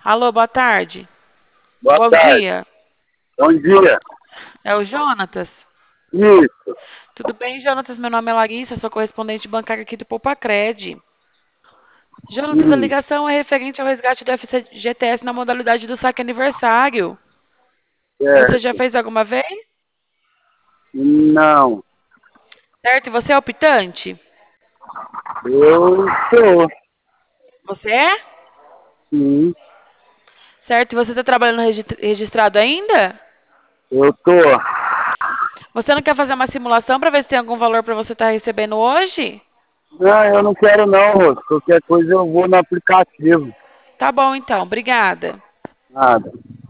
Alô, boa tarde. Boa Bom tarde. dia. Bom dia. É o Jonatas? Isso. Tudo bem, Jonatas? Meu nome é Larissa, sou correspondente bancária aqui do Poupacred. Jonatas, a Hum, ligação é referente ao resgate do FGTS na modalidade do saque aniversário. Você já certo. fez alguma vez? Não. Certo? E você é optante? Eu sou. Você é? Sim. Certo? E você está trabalhando registrado ainda? Eu tô. Você não quer fazer uma simulação para ver se tem algum valor para você estar recebendo hoje? Não, eu não quero não, Rosto. Qualquer coisa eu vou no aplicativo. Tá bom, então. Obrigada. Nada.